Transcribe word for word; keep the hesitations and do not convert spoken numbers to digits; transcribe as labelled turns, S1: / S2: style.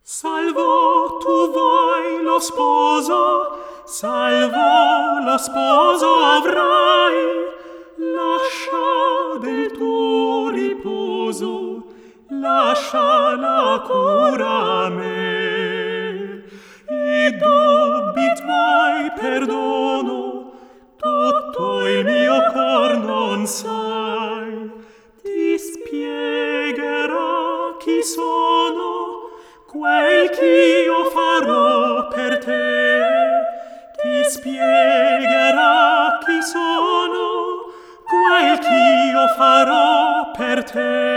S1: Salvo tu vuoi lo sposo, salvo lo sposo avrai, lascia del tuo riposo, lascia la cura a me. I dubbi tuoi perdono, tutto il mio cor non sai. Ti spiegherà chi sono, quel ch'io farò per te. Ti spiegherà chi sono, quel ch'io farò per te.